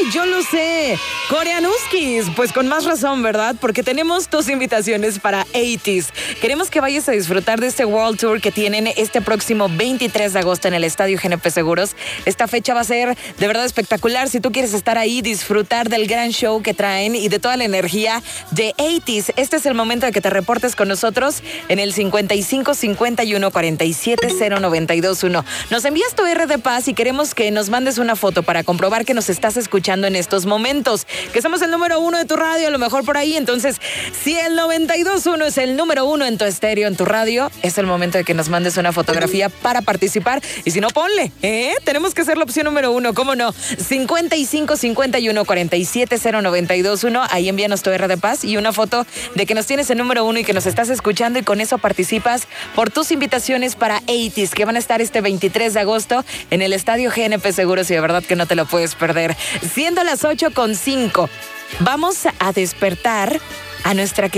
yo lo sé. Coreanuskis, pues con más razón, ¿verdad? Porque tenemos dos invitaciones para 80s. Queremos que vayas a disfrutar de este World Tour que tienen este próximo 23 de agosto en el Estadio GNP Seguros. Esta fecha va a ser de verdad espectacular. Si tú quieres estar ahí, disfrutar del gran show que traen y de toda la energía de 80s. Este es el momento de que te reportes con nosotros en el 55 51 47 0921. Nos envías tu R de Paz y queremos que nos mandes una foto para comprobar que nos estás escuchando en estos momentos, que somos el número 1 de tu radio, a lo mejor por ahí. Entonces, si el 92.1 es el número 1 en tu estéreo, en tu radio, es el momento de que nos mandes una fotografía para participar. Y si no, ponle, tenemos que ser la opción número 1, ¿cómo no? 55 51 47 0921. Ahí envíanos tu R de Paz y una foto de que nos tienes el número 1 y que nos estás escuchando, y con eso participas por tus invitaciones para 80s, que van a estar este 23 de agosto en el Estadio GNP Seguros, y de verdad que no te lo puedes perder. Siendo las 8:05, vamos a despertar a nuestra